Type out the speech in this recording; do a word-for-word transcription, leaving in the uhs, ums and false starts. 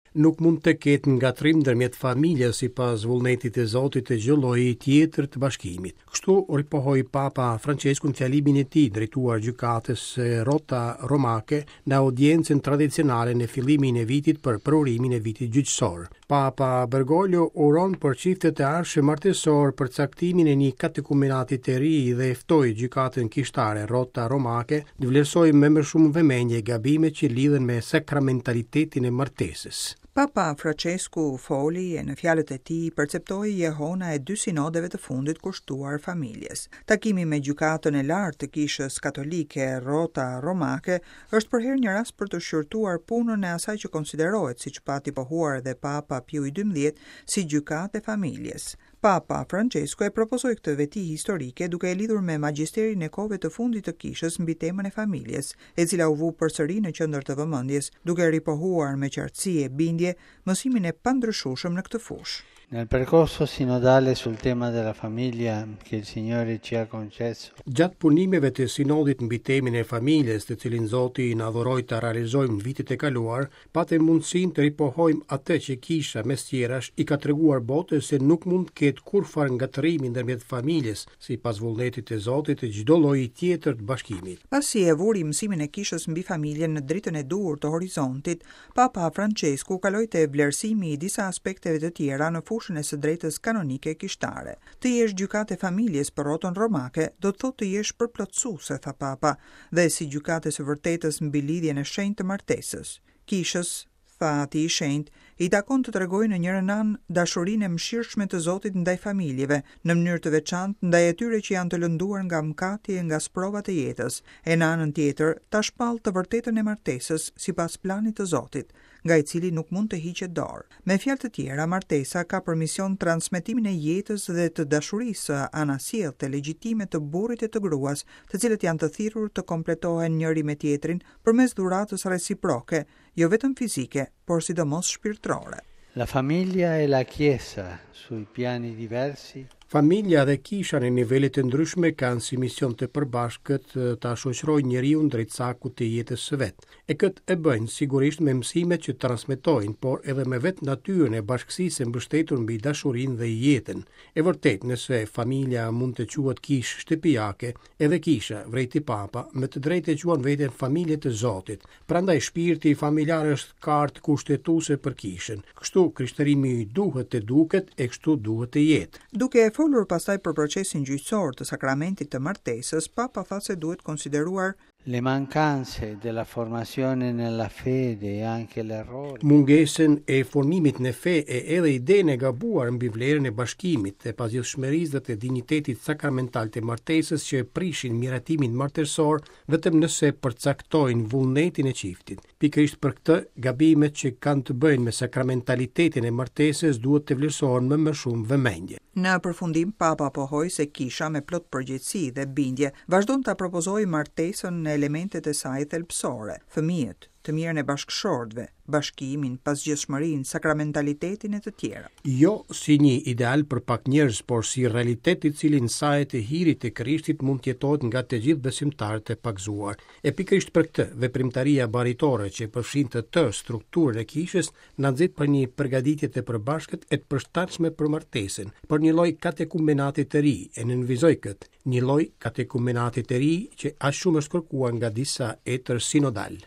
nuk mund të ketë ngatrim ndërmjet familjes sipas vullnetit të Zotit të çdo lloji tjetër të bashkimit. Kështu ripohoi Papa Francesku në fjalimin e tij drejtuar gjykatës Rota Romake në audiencën tradicionale në fillimin e vitit për prurimin e vitit gjyqësor. Papa Bergoglio uron për çiftet e arshëm martesor për caktimin e një katekumenati të ri dhe ftoi gjykatën kishtare Rota Romake të vlerësojë me më shumë vëmendje gabimet që lidhen me sakramentalitetin e martesës. Papa Francesku foli e në fjalët e tij perceptoi jehona e dy sinodeve të fundit kushtuar familjes. Takimi me gjykatën e lartë të Kishës Katolike Rota Romake është për herë një rast për të shqyrtuar punën e asaj që konsiderohet, siç pati pohuar dhe Papa Piu i dymbëdhjetë, si gjykatë e familjes. Papa Francesku e propozoi këtë veti historike duke e lidhur me magjisterin e kohëve të fundit të Kishës mbi temën e familjes, e cila u vu përsëri në qendër të vëmendjes, duke ripohuar me qartësi e bindje mësimin e pandryshueshëm në këtë fushë. Nel percorso sinodale sul tema della famiglia che il Signore ci ha concesso. Gjatë punimeve të sinodit mbi temën e familjes, të cilin Zoti na dhuroi ta realizojmë në vitet e kaluar, patëm mundësinë të ripohojmë atë që Kisha mes tjerash i ka treguar botës se nuk mund të ketë kurfar ngatërimi ndërmjet familjes, sipas vullnetit të Zotit të çdo lloji tjetër të bashkimit. Pasi e vuri mësimin e Kishës mbi familjen në dritën e duhur të horizontit, Papa Francesku kaloi te vlerësimi i disa aspekteve të tjera në fushën e së drejtës kanonike kishtare. Të jesh gjykatë e familjes për Rotën Romake do të thotë të jesh përplotësuese, tha Papa, dhe si gjykatës së vërtetës mbi lidhjen e shenjtë të martesës. Kishës, tha ati i shenjtë, i takon të tregojë në njërin anë dashurinë e mëshirshme të Zotit ndaj familjeve, në mënyrë të veçantë ndaj atyre që janë të lënduar nga mëkati e nga sprovat e jetës, e në anën tjetër ta shpall të vërtetën e martesës sipas planit të Zotit, nga i cili nuk mund të hiqet dorë. Me fjalë të tjera, martesa ka për mision transmetimin e jetës dhe të dashurisë anasjellë të legjitime të burrit e të gruas, të cilët janë të thirrur të kompletohen njëri me tjetrin përmes dhuratës reciproke, jo vetëm fizike, por sidomos shpirtërore. La famiglia e la Chiesa sui piani diversi. Familja dhe Kisha në nivele të ndryshme kanë si mision të përbashkët ta shoqërojnë njeriu drejt sakut të jetës së vet. E këtë e bëjnë sigurisht me mësimet që transmetojnë, por edhe me vetë natyrën e bashkësisë mbështetur mbi dashurinë dhe jetën. E vërtet, nëse familja mund të quhet kishë shtëpiake, edhe Kisha, vrejti Papa, me të drejtë e quan veten familje të Zotit. Prandaj shpirti familjar është kartë kushtetuese për Kishën. Kështu krishterimi duhet të duket e kështu duhet të jetë. Duke e folur pastaj për procesin gjyqësor të sakramentit të martesës, Papa tha se duhet konsideruar le mancanze della formazione nella fede e anche l'errore. Mungesën e formimit në fe e edhe idenë e gabuar mbi vlerën e bashkimit e pasjellshmërisë dhe të dinjitetit sakramental të martesës që prishin miratimin martesor vetëm nëse përcaktojnë vullnetin e çiftit. Pikërisht për këtë, gabimet që kanë të bëjnë me sakramentalitetin e martesës duhet të vlerësohen me më shumë vëmendje. Në përfundim, Papa pohoi se Kisha me plot përgjegjësi dhe bindje vazhdon ta propozojë martesën në elementet e saj thelbësore, fëmijët, të mirën e bashkëshortëve, bashkimin, pasgjithshmërinë, sakramentalitetin e të tjera. Jo si një ideal për pak njerëz, por si realitet i cili në sajet e hirit të Krishtit mund të jetohet nga të gjithë besimtarët e pagzuar. E pikërisht për këtë, veprimtaria baritore që përfshin të tërë strukturën e Kishës na nxit për një përgatitje të përbashkët e të përshtatshme për martesën, për një lloj katekumenati të ri, e nënvizoj këtë, një lloj katekumenati të ri që aq shumë është kërkuar nga disa etër sinodal.